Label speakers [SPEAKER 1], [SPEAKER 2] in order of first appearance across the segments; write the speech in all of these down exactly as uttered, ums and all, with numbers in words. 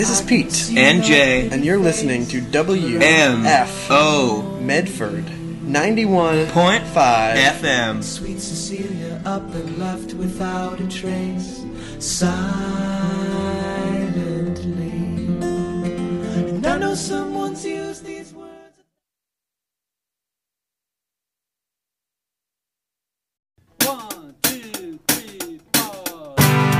[SPEAKER 1] This is Pete.
[SPEAKER 2] And Jay.
[SPEAKER 1] And you're listening to W
[SPEAKER 2] M
[SPEAKER 1] F
[SPEAKER 2] O
[SPEAKER 1] Medford ninety-one point five
[SPEAKER 2] F M.
[SPEAKER 3] Sweet Cecilia up and left without a trace, silently. And I know someone's used these words.
[SPEAKER 4] One, two, three, four.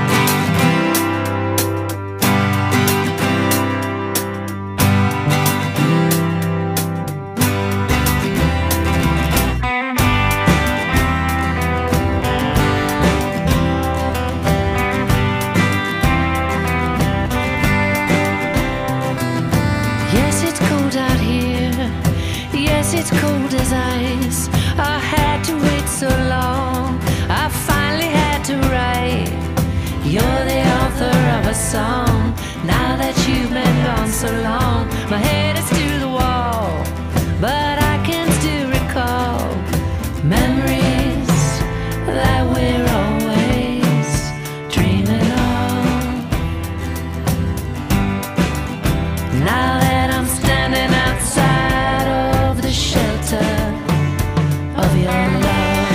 [SPEAKER 5] Yes, it's cold out here. Yes, it's cold as ice. I had to wait so long. I finally had to write. You're the author of a song. Now that you've been gone so long, my head is to the wall, but I can still recall memories that we're always dreaming of. Now that I'm standing outside of the shelter of your love,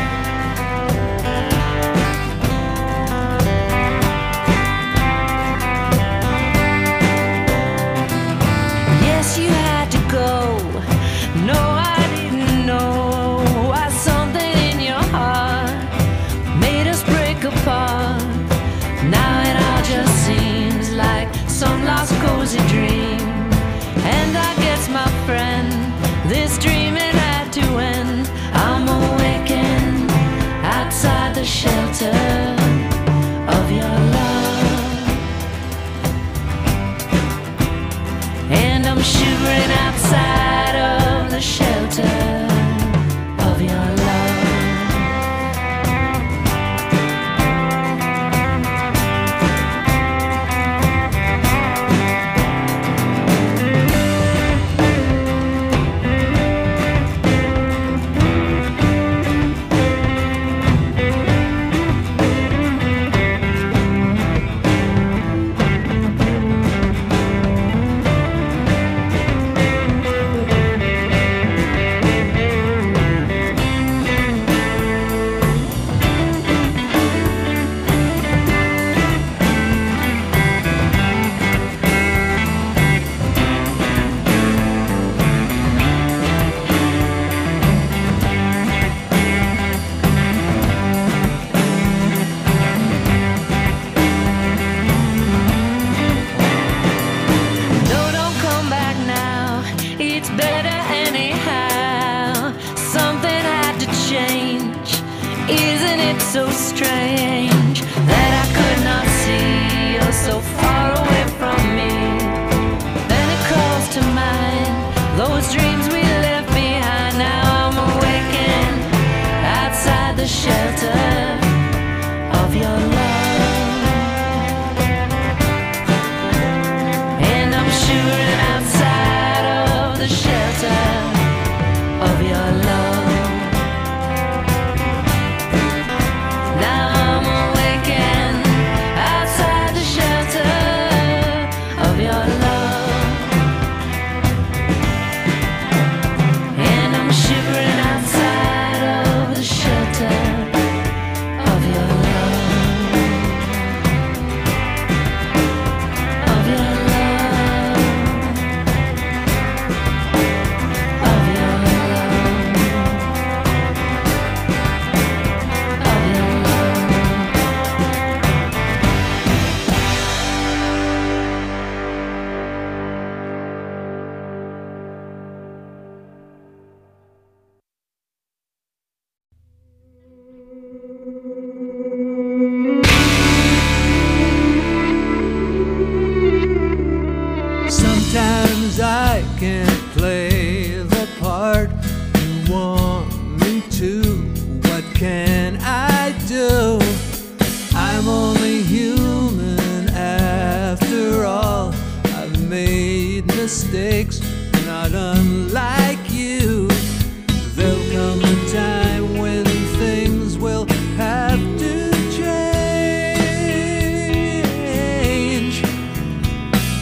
[SPEAKER 5] yes, you had to go. No, I didn't know why something in your heart made us break apart. Now it all just seems like some lost cozy dream. And I guess, my friend, this dreaming had to end. I'm awakened outside the shelter of your love, and I'm shivering outside of the shelter of your love. No, don't come back now. It's better anyhow. Something had to change. Isn't it so strange that I could not see you're so far away from me? Then it calls to mind those dreams we left behind. Now I'm awakened outside the shelter of your love, and I'm shivering outside of the shelter of your love. Now I'm awakened outside the shelter of your love, and I'm shivering outside of the shelter of your love, of your love, of your love, of your love.
[SPEAKER 3] Sometimes I can't play the part you want me to. What can I do? I'm only human after all. I've made mistakes, not unlike you. There'll come a time when things will have to change.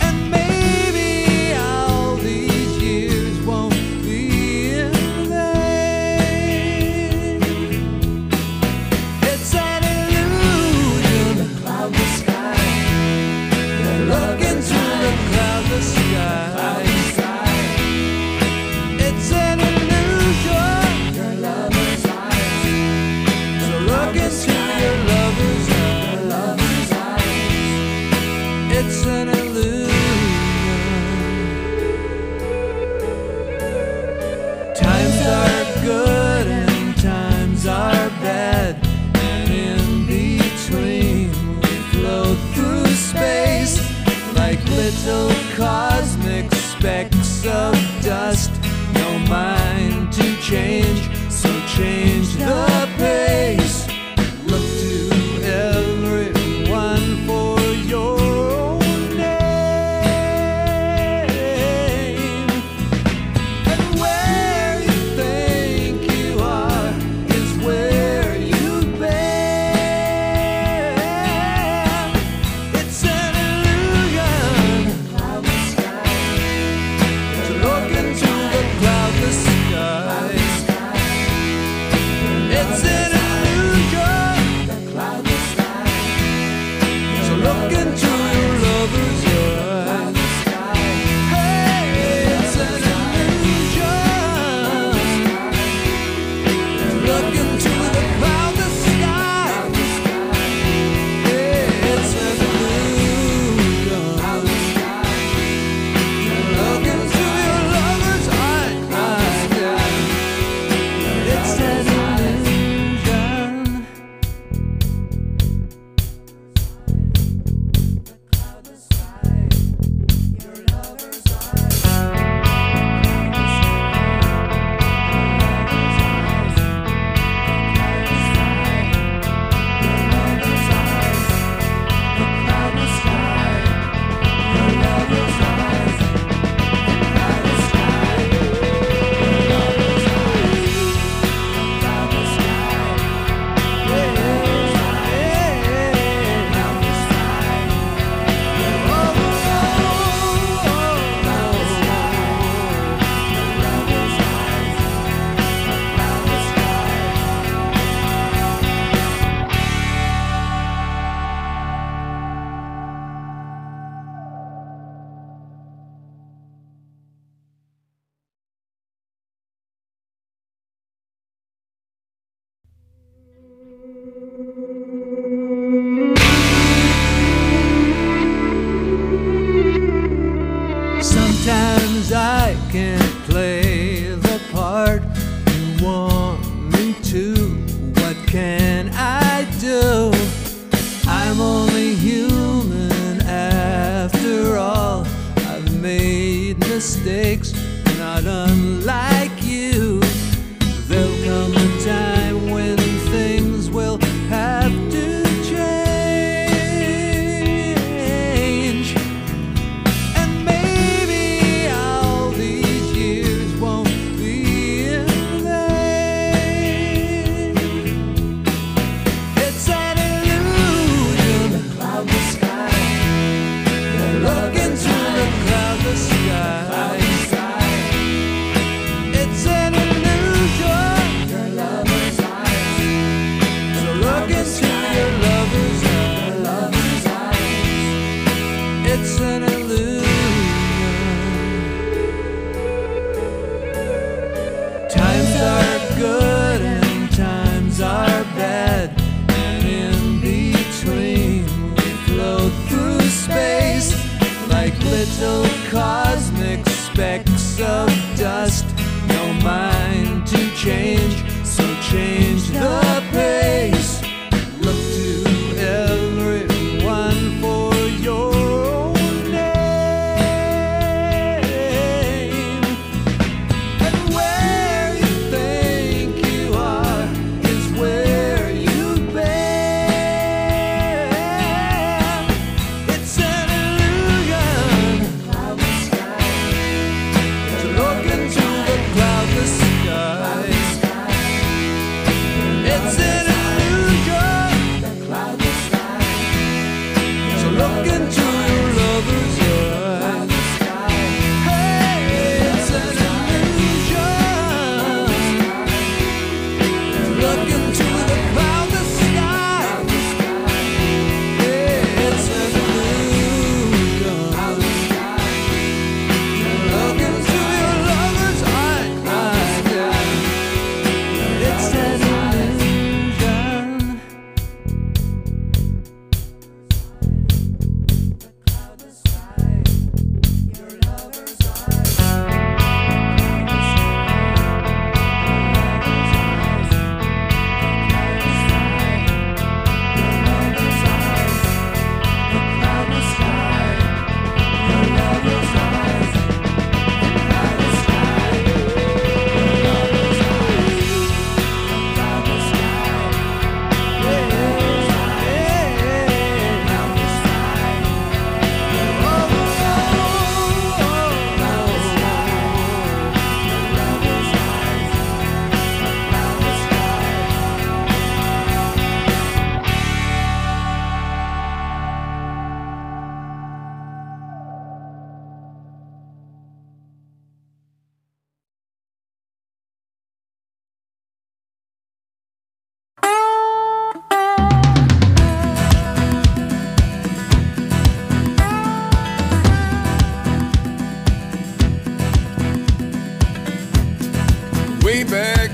[SPEAKER 3] little cosmic specks of dust. No mind to change, so change the pace. Look to everyone for your own name. And where you think you are is where you've been. It's an illusion to look into the cloudless sky. It's an illusion to look into your lover's eyes. Hey, it's an illusion to look into the cloudless sky. Yeah, it's an illusion to look into your lover's eyes. Yeah. It's an illusion. Sometimes I can't play the part you want me to. What can I do? I'm only human after all. I've made mistakes, not unlike you. There'll come a time when things will have to change. And maybe all these years won't be in vain. It's an illusion. The cloudless sky. Look into the cloudless sky. It's an illusion. Your lover's eyes. So look into your lover's eyes. It's an illusion. Times are good and times are bad, and in between we float through space like little cosmic specks of dust. No mind to change, so change the pace. Look to everyone for your own name. And where you think you are is where you've been. It's an illusion to look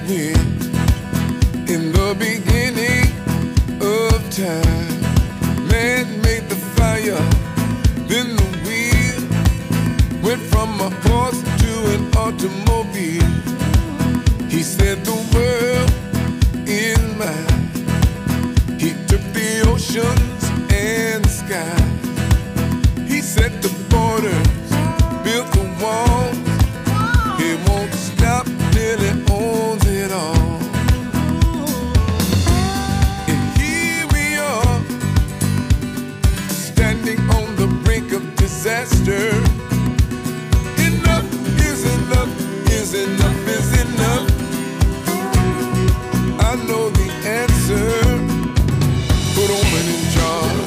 [SPEAKER 2] when in the beginning of time man made the fire, then the wheel went from a horse to an automobile. He said the world in mind. He took the oceans and the skies. He set the borders, built the walls. He won't stop till he owns it all. And here we are, standing on the brink of disaster. Enough is enough, is enough, is enough. I know the answer. Put a woman in charge.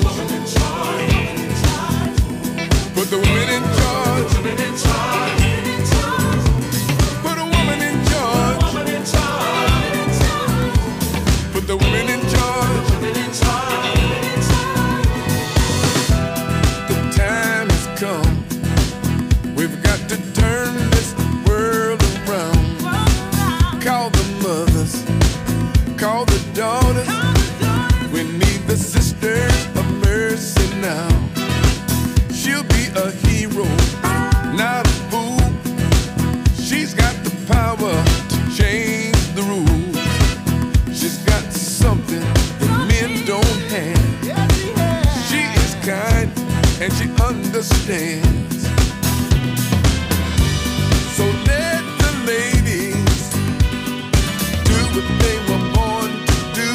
[SPEAKER 2] Put the women in charge. Put a woman in charge. Put the women in charge. The time has come. We've got to turn this world around. Call the mothers. Call the daughters. We need the sisters of mercy now. She'll be a hero, not a fool. She's got the power to change the rules. She's got something that men don't have. She is kind and she understands. So let the ladies do what they were born to do.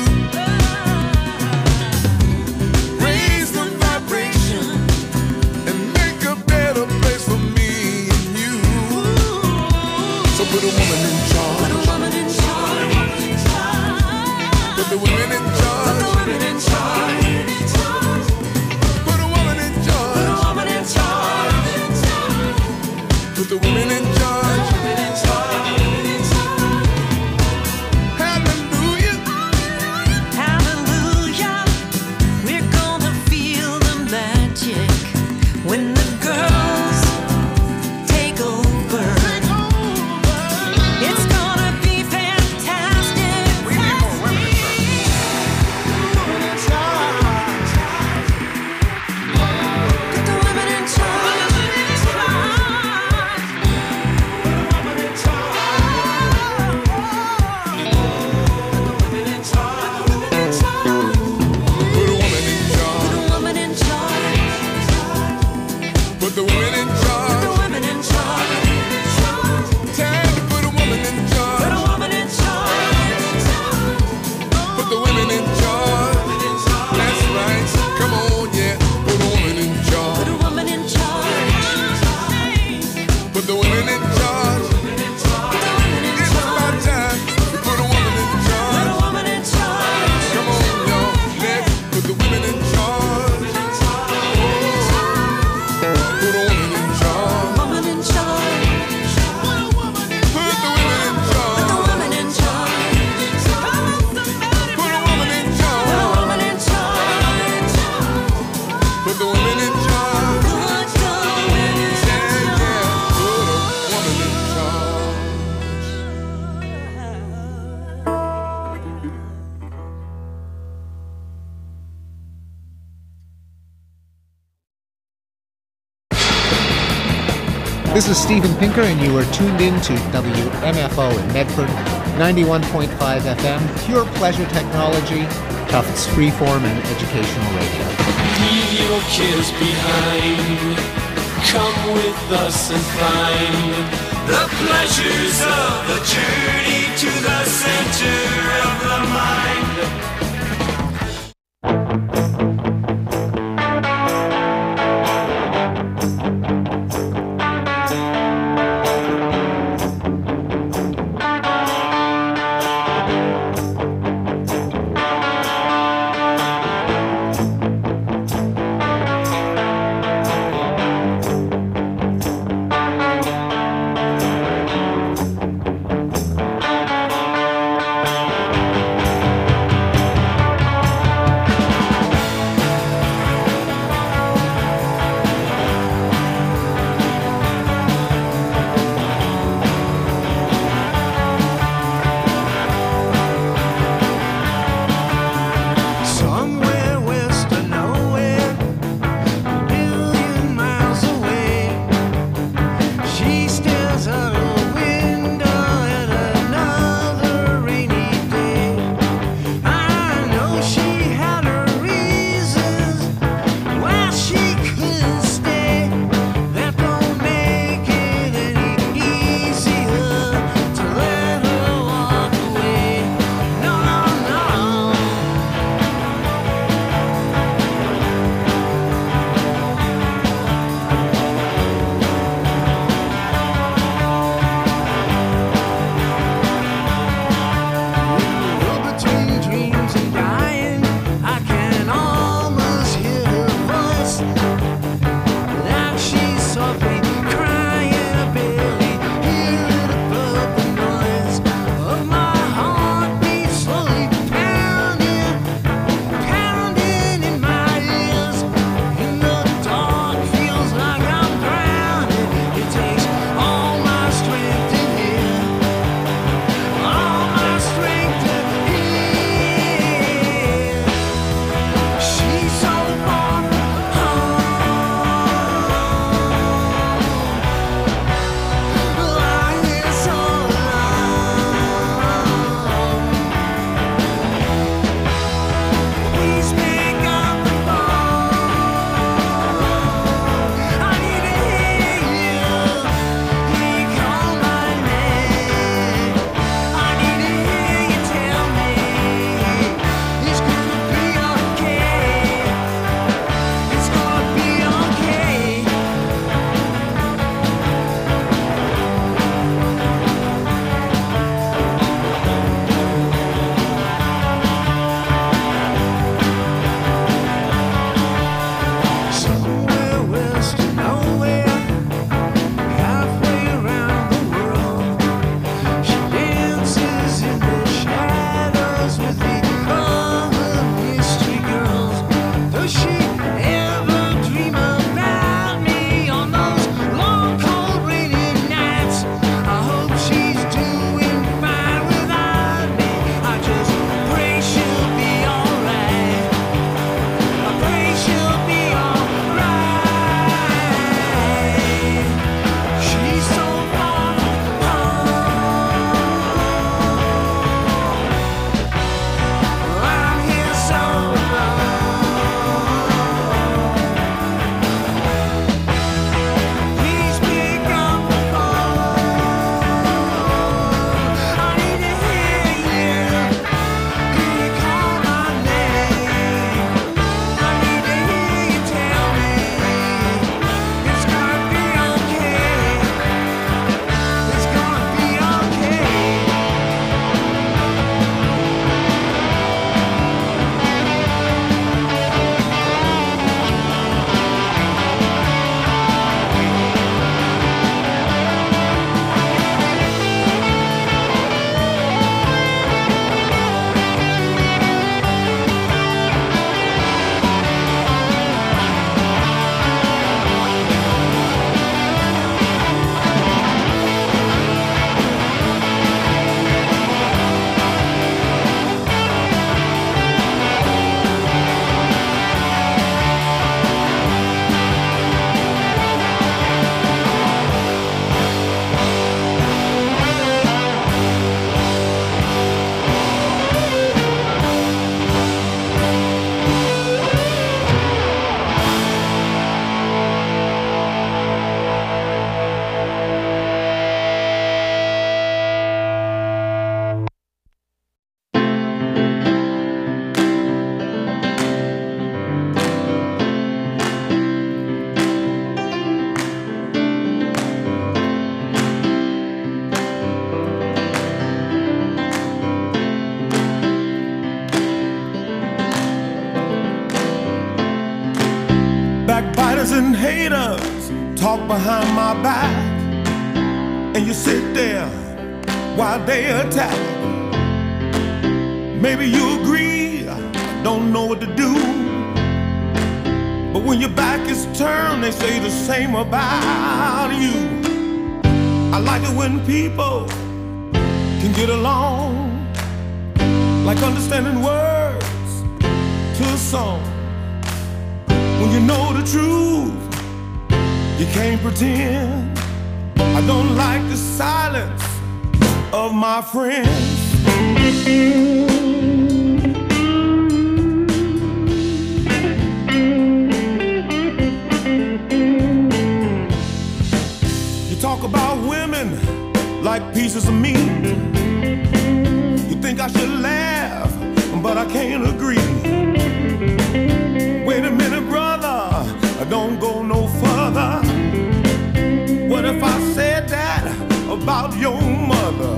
[SPEAKER 2] Raise the vibration and make a better place for me and you. So put a woman in charge. Put a woman in charge. Put the women in charge. Put the women in charge. Put a woman in charge. Put a woman in charge. Put the women in charge. Hallelujah.
[SPEAKER 5] Hallelujah, we're gonna feel the magic when the girls take over. It's gonna be fantastic. We need more women in charge. Put the women in charge.
[SPEAKER 2] Put a woman in charge.
[SPEAKER 5] Put a woman in charge.
[SPEAKER 2] Put the women in charge.
[SPEAKER 5] Put a woman in charge.
[SPEAKER 2] Time to put a woman in
[SPEAKER 5] Put
[SPEAKER 2] charge.
[SPEAKER 5] a woman in charge.
[SPEAKER 2] Put the women in charge. That's right. Come on, yeah. Put a woman in
[SPEAKER 5] Put
[SPEAKER 2] charge.
[SPEAKER 5] a woman in charge.
[SPEAKER 2] Put the women in charge. It's about time to put a woman in
[SPEAKER 5] Put
[SPEAKER 2] charge.
[SPEAKER 5] a woman in charge.
[SPEAKER 2] Come on, y'all. Let's put the women in charge. Put a woman in charge.
[SPEAKER 5] Woman in charge.
[SPEAKER 2] Put the women in
[SPEAKER 5] Put
[SPEAKER 2] charge.
[SPEAKER 5] the woman in charge.
[SPEAKER 2] Put a woman in
[SPEAKER 5] Put a
[SPEAKER 2] charge.
[SPEAKER 5] woman in charge.
[SPEAKER 2] Put the women in charge.
[SPEAKER 5] Good, good women in
[SPEAKER 2] Yeah, yeah. Put a woman in charge.
[SPEAKER 6] This is Steven Pinker, and you are tuned in to W M F O in Medford, ninety-one point five F M, pure pleasure technology, Tufts freeform and educational radio.
[SPEAKER 3] Leave your kids behind. Come with us and find the pleasures of the journey to the center of the mind.
[SPEAKER 7] talk behind my back, and you sit there while they attack. Maybe you agree, I don't know what to do, but when your back is turned, they say the same about you. I like it when people can get along, like understanding words to a song. When you know the truth, you can't pretend. I don't like the silence of my friends. You talk about women like pieces of meat. You think I should laugh, but I can't agree. Wait a minute, brother, don't go no further. What if I said that about your mother?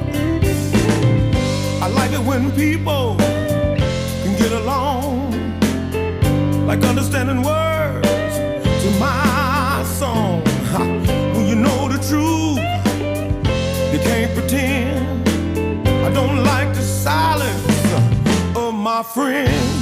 [SPEAKER 7] I like it when people can get along, like understanding words to my song. When you know the truth, you can't pretend. I don't like the silence of my friends.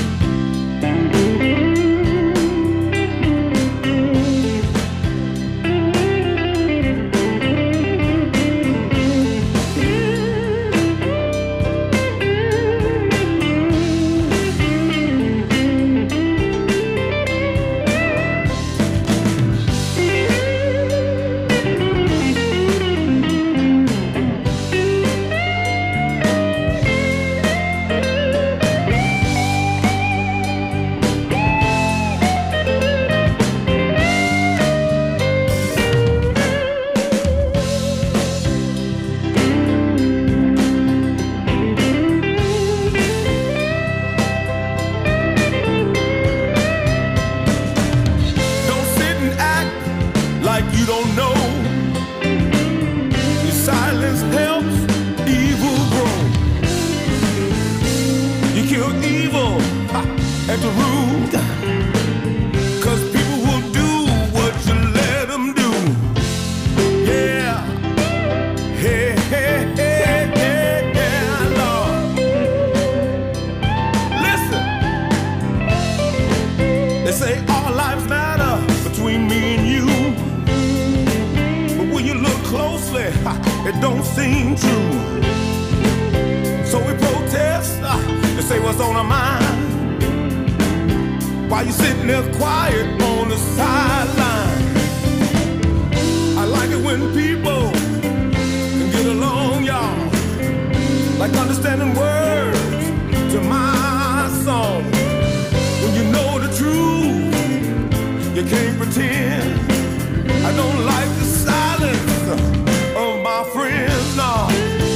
[SPEAKER 7] It don't seem true. So we protest and say what's on our mind, while you sitting there quiet on the sideline. I like it when people can get along, y'all, like understanding words to my song. When you know the truth, you can't pretend. I don't like the silence of my friends, no.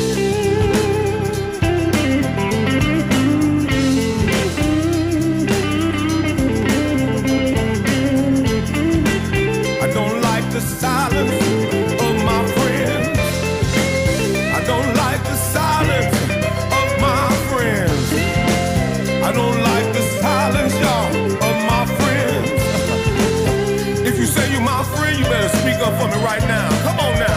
[SPEAKER 7] I don't like the silence of my friends. I don't like the silence of my friends. I don't like the silence, y'all, of my friends. If you say you're my friend, you better speak up for me right now. Come on now.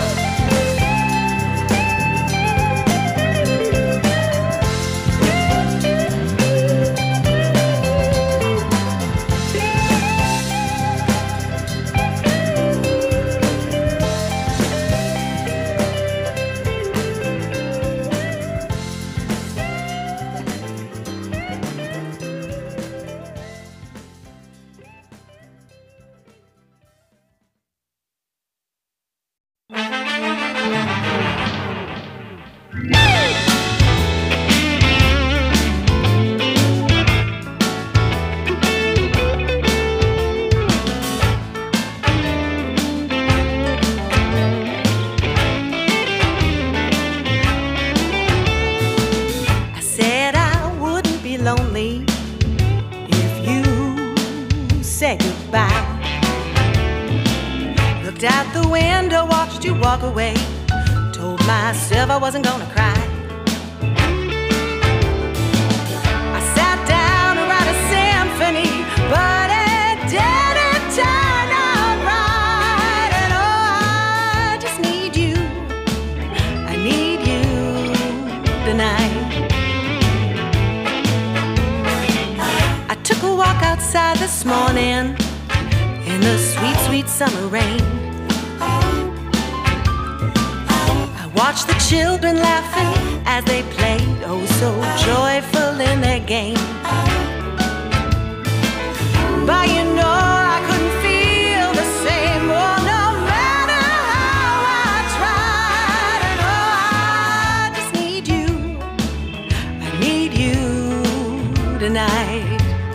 [SPEAKER 8] Walk away, told myself I wasn't gonna cry. I sat down to write a symphony, but it didn't turn out right. this morning in the sweet, sweet summer rain. I watched the children laughing as they played, oh so joyful in their game. But you know I couldn't feel the same, oh no matter how I tried. And oh, I just need you, I need you tonight.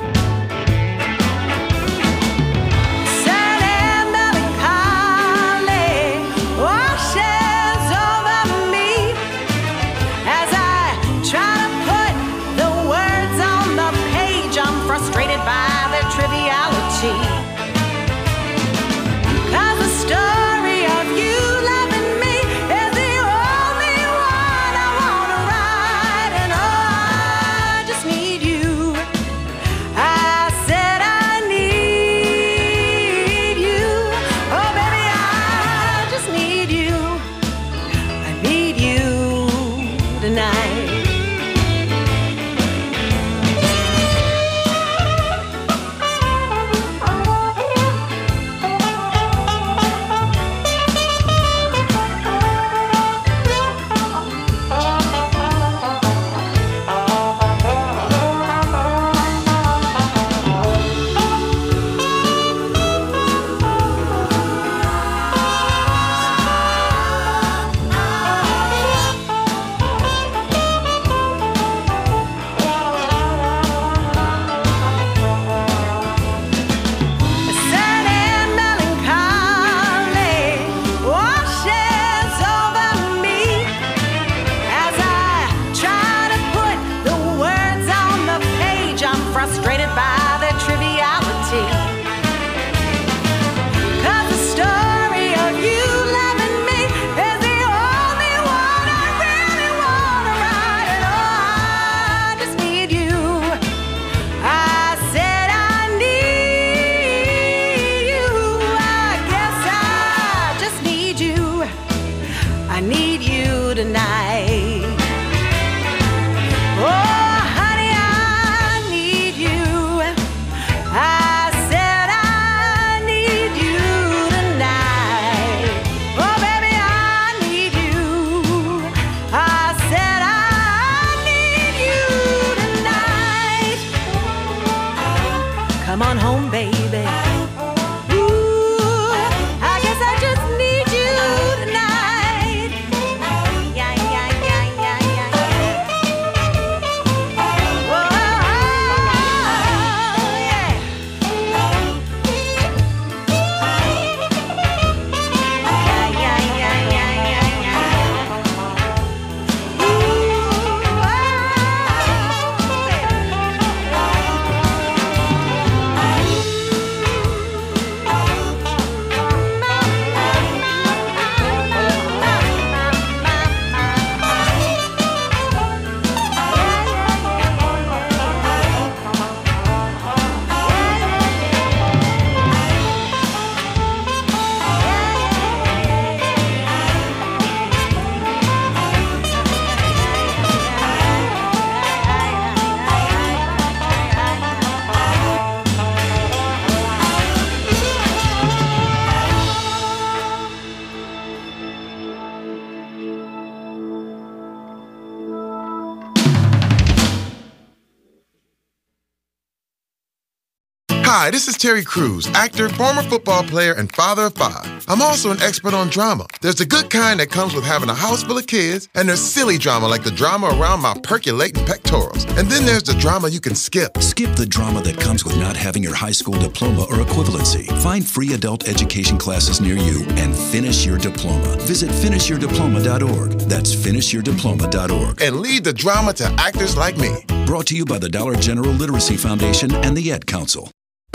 [SPEAKER 9] Hi, this is Terry Crews, actor, former football player, and father of five. I'm also an expert on drama. There's the good kind that comes with having a house full of kids, and there's silly drama like the drama around my percolating pectorals. And then there's the drama you can skip.
[SPEAKER 10] Skip the drama that comes with not having your high school diploma or equivalency. Find free adult education classes near you and finish your diploma. Visit finish your diploma dot org. That's finish your diploma dot org.
[SPEAKER 9] And leave the drama to actors like me.
[SPEAKER 10] Brought to you by the Dollar General Literacy Foundation and the Ed Council.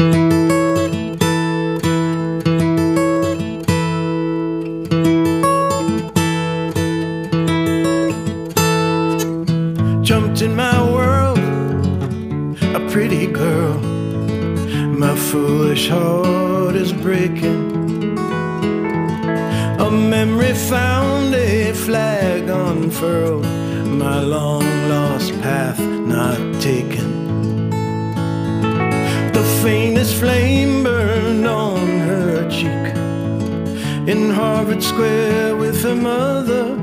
[SPEAKER 11] Jumped in my world, a pretty girl. My foolish heart is breaking. A memory found, a flag unfurled. My long lost path not taken. The faintest this flame burned on her cheek. In Harvard Square with her mother,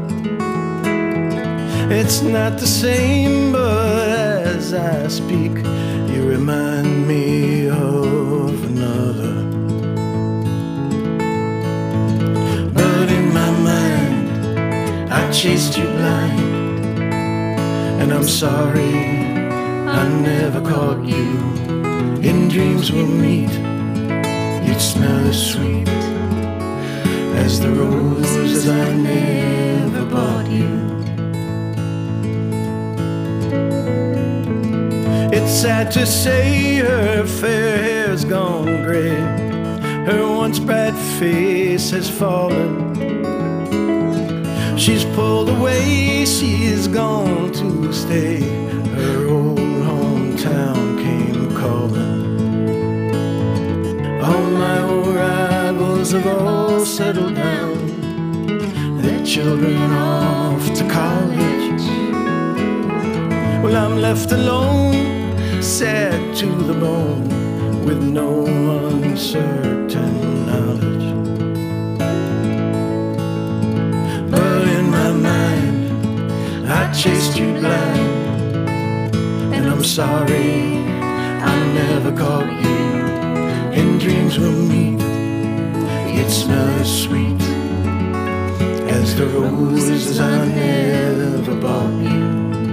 [SPEAKER 11] it's not the same, but as I speak, you remind me of another. But in my mind, I chased you blind, and I'm sorry I never caught you. In dreams we'll meet, you'd smell as sweet as the roses I never bought you. It's sad to say her fair hair's gone gray, her once bright face has fallen. She's pulled away, she's gone to stay. Her old hometown came calling. All my old rivals have all settled down, their children off to college. Well, I'm left alone, sad to the bone, with no uncertain knowledge. But in my mind, I chased you blind, and I'm sorry I never caught you. In dreams we'll meet, you'd smell as sweet as the roses I never bought you.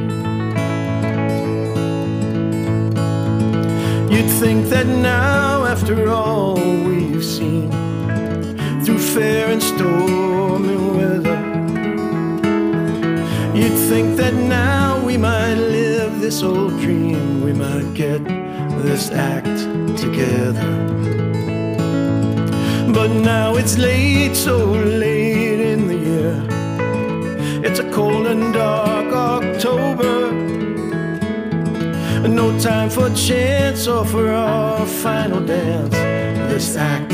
[SPEAKER 11] You'd think that now, after all we've seen, through fair and stormy weather, you'd think that now we might live this old dream, we might get this act together. But now it's late, so late in the year. It's a cold and dark October, no time for chance or for our final dance. This act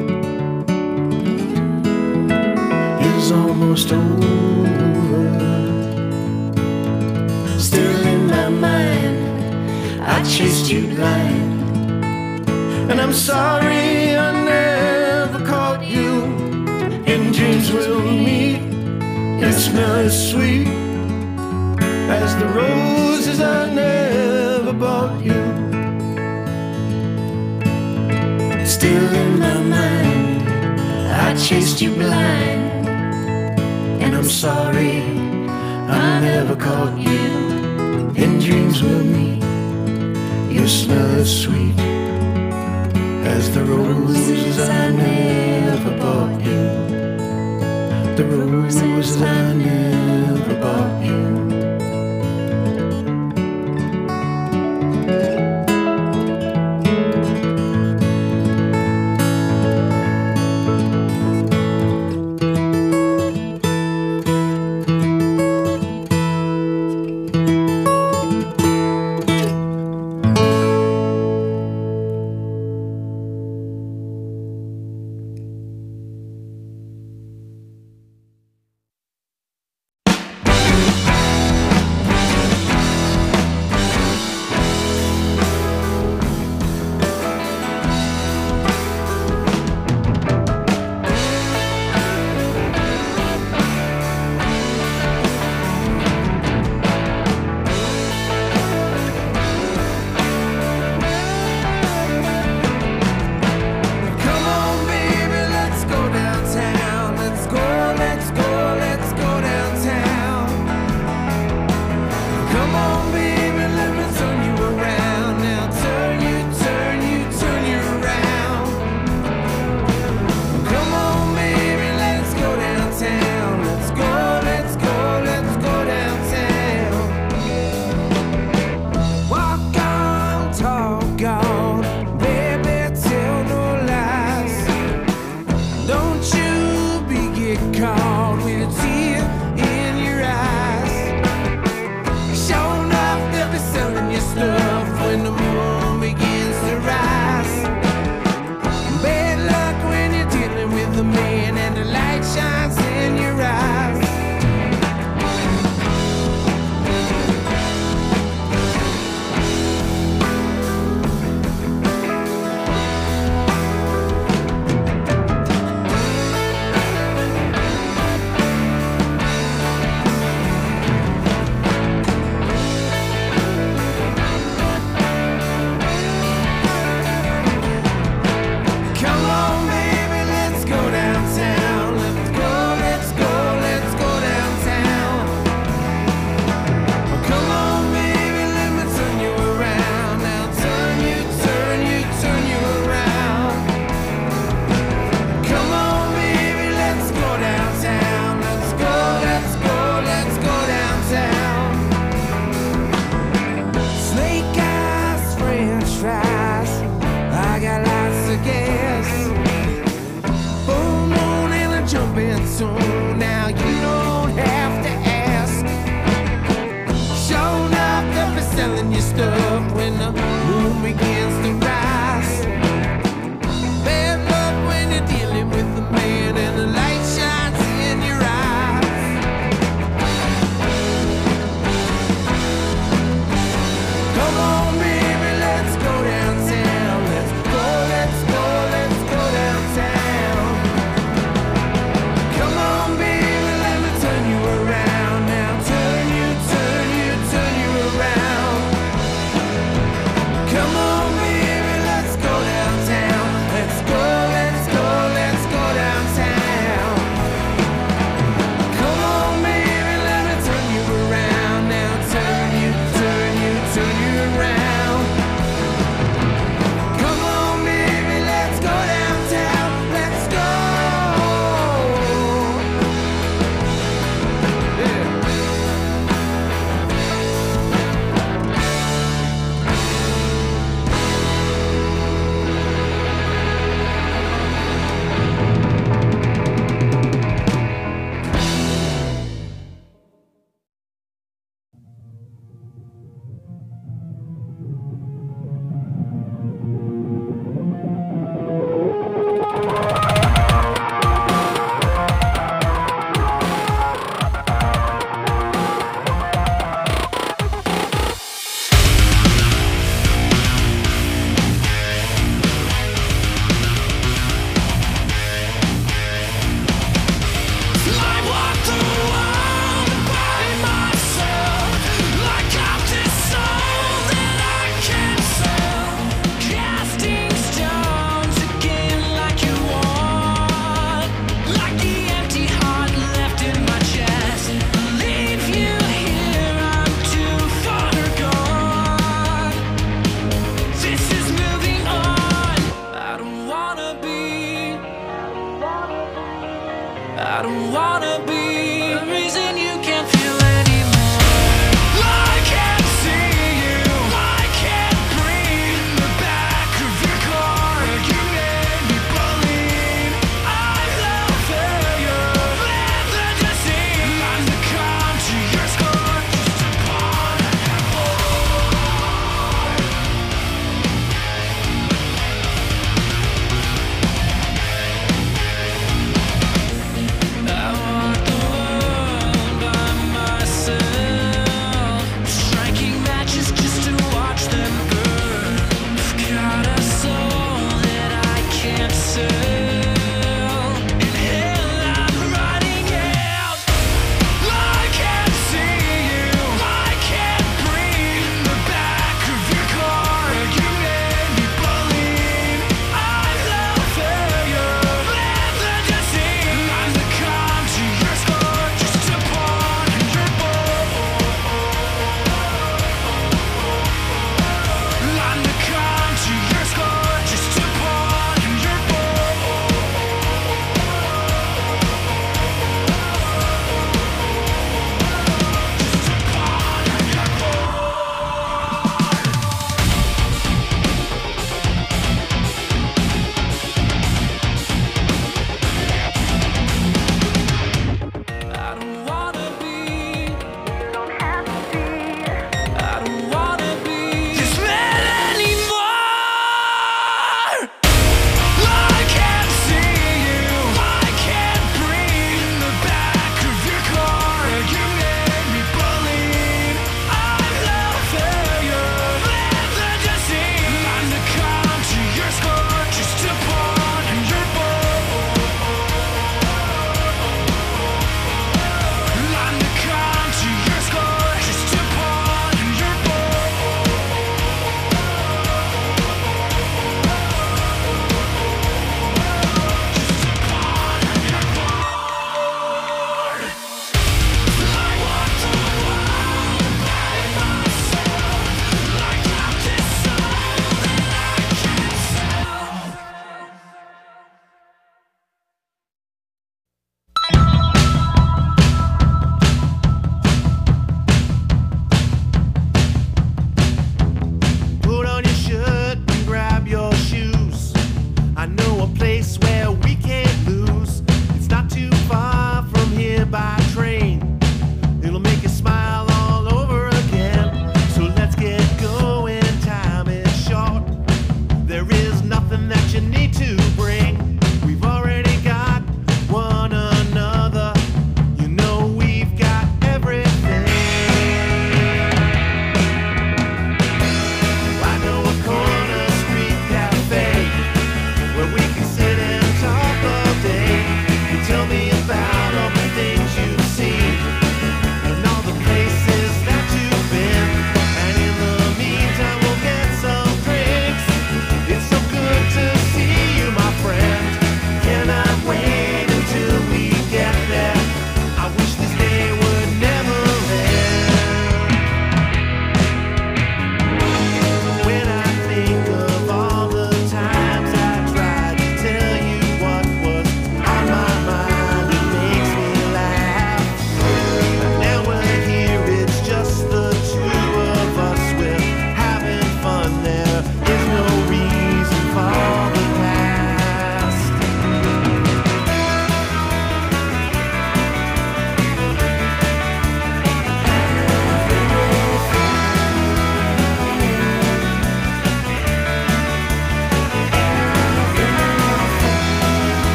[SPEAKER 11] is almost over. Still in my mind, I chased you blind, and I'm sorry I never caught you. In dreams we'll meet, you smell as sweet as the roses I never bought you. Still in my mind, I chased you blind, and I'm sorry I never caught you. In dreams we'll meet, you smell as sweet as the roses I never bought you. The roses I never bought you.
[SPEAKER 7] coming soon. Now you don't have to ask. Sure enough, they'll be selling you stuff when the moon begins to rise. Bad luck when you're dealing with the man and the light shines in your eyes. Come on, baby, let's go downtown. Let's go, let's go, let's go downtown. Come on, baby, let me turn you around now. Turn you, turn you, turn you around. Come on, baby, let's go downtown. Let's go, let's go, let's go downtown. Come on, baby, let me turn you around now. Turn you, turn you, turn you around. Come on, baby, let's go downtown. Let's go. Yeah. I walk the world by myself, like I'm this soul that I can't sell. Casting stones again like you want, like the empty heart left in my chest. Leave you here, I'm too far gone. This is moving on. I don't wanna be. I don't wanna be the reason you can't feel anymore. I can't see you, I can't breathe. In the back of your car, you made me believe I love failure, live the deceit. I'm the calm to your scorn, just a pawn I have I want the world.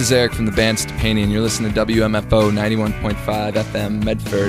[SPEAKER 12] is Eric from the band Stepanian. You're listening to W M F O ninety-one point five F M Medford.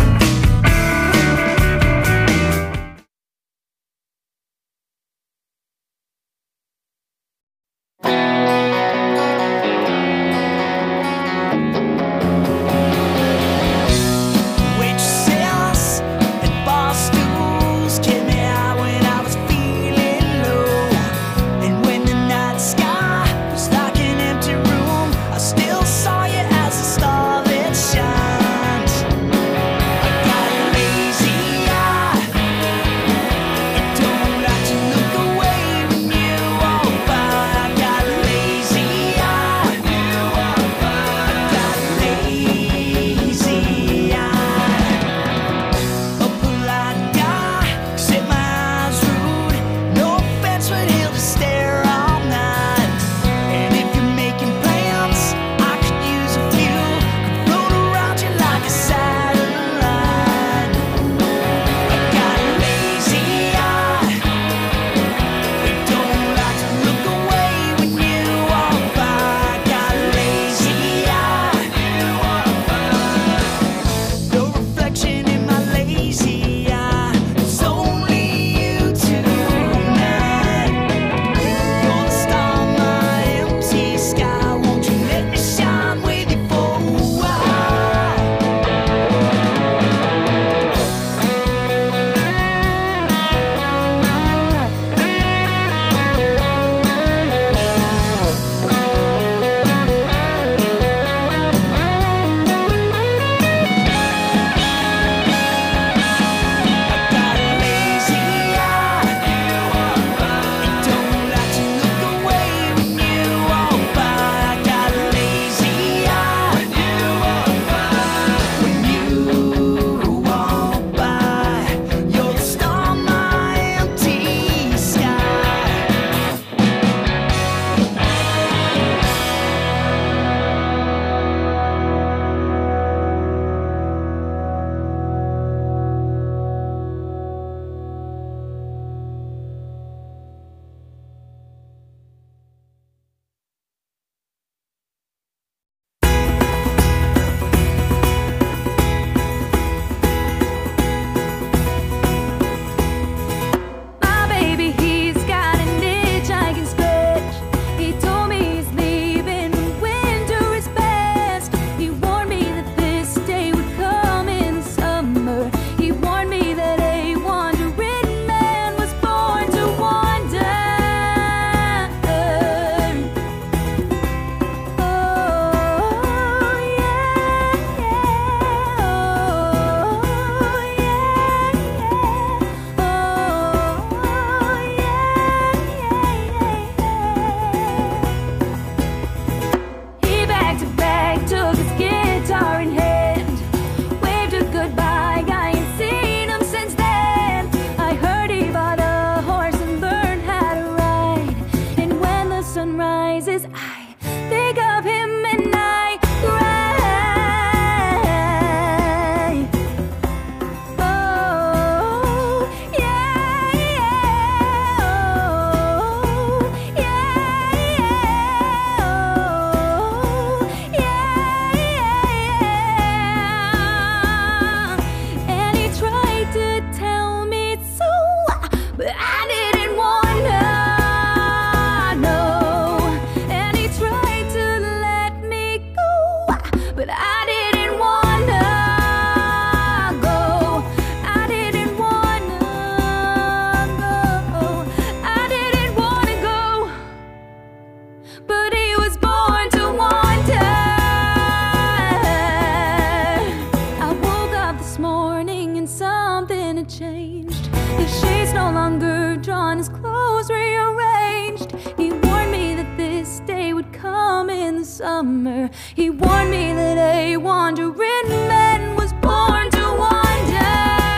[SPEAKER 5] Summer, he warned me that a wandering man was born to wander.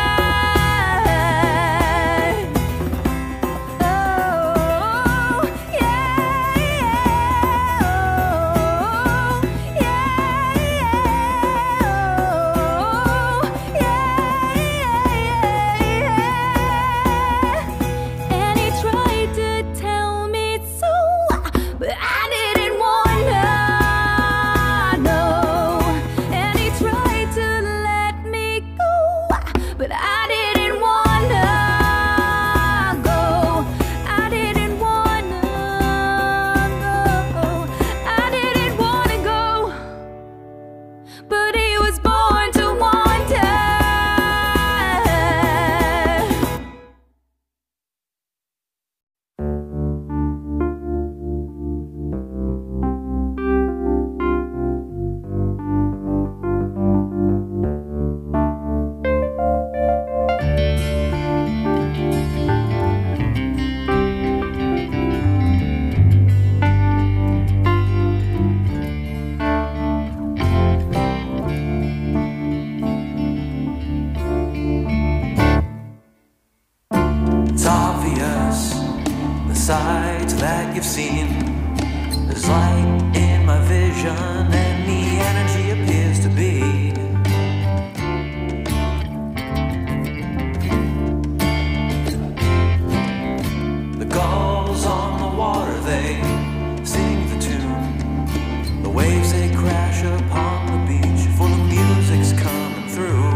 [SPEAKER 5] Oh, yeah, yeah, oh, yeah, yeah, oh, yeah, yeah, yeah. And he tried to tell me so, but I didn't want to.
[SPEAKER 3] sights that you've seen. There's light in my vision and the energy appears to be. The gulls on the water, they sing the tune. The waves, they crash upon the beach, for the music's coming through.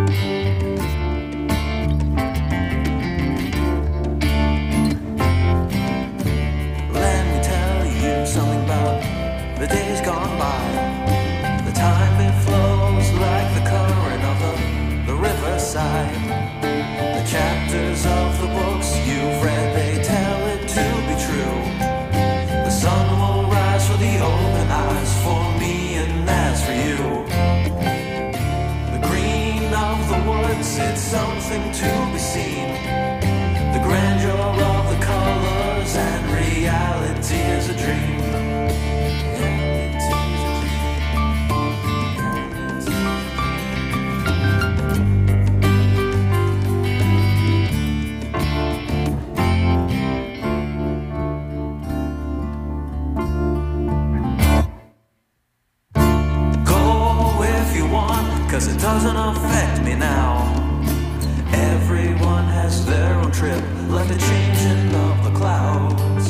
[SPEAKER 3] Something about the days gone by. The time it flows like the current of the, the riverside. The chapters of the books you've read, they tell it to be true. The sun will rise for the open eyes, for me and as for you. The green of the woods, it's something to be seen. The grandeur of the colors and reality is a dream. Cause it doesn't affect me now. Everyone has their own trip, like the changing of the clouds.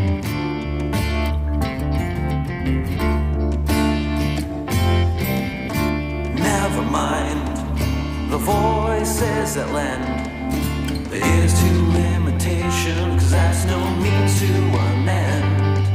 [SPEAKER 3] Never mind the voices that lend their ears to limitation, cause that's no means to an end.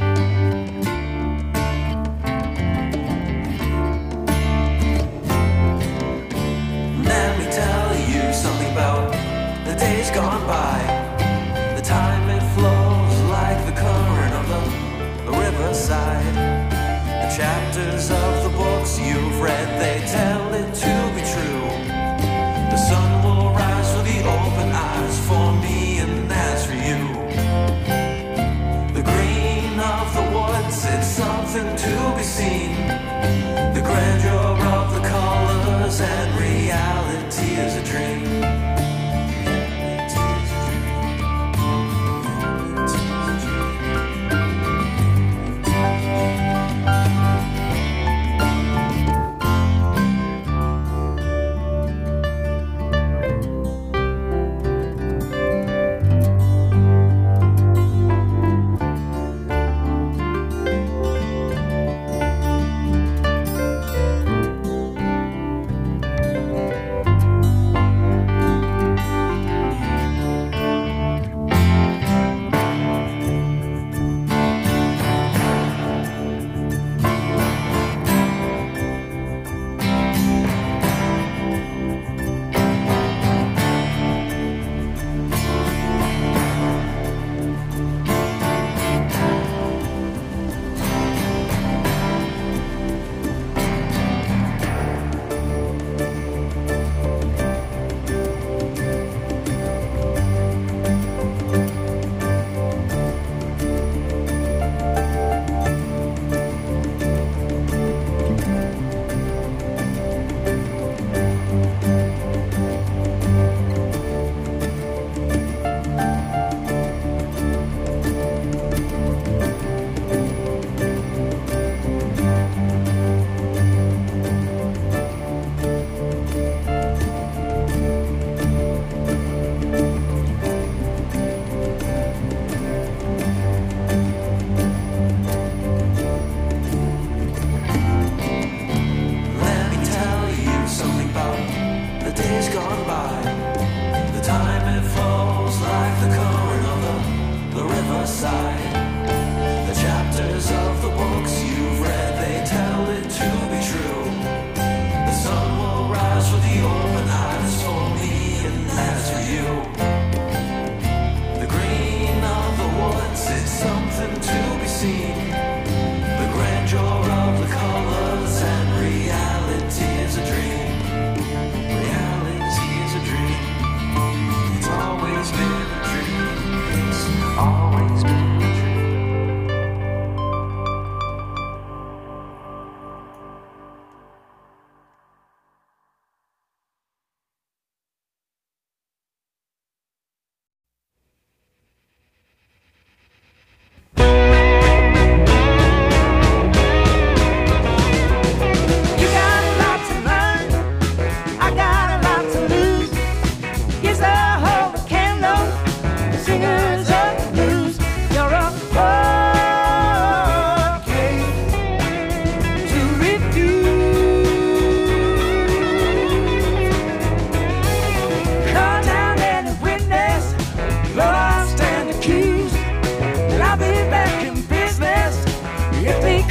[SPEAKER 3] The days gone by, the time it flows like the current of the, the riverside. The chapters of the books you've read, they tell it to be true. The sun will rise for the open eyes, for me and as for you. The green of the woods, it's something to be seen. The grandeur of the colors and reality is a dream.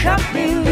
[SPEAKER 8] coming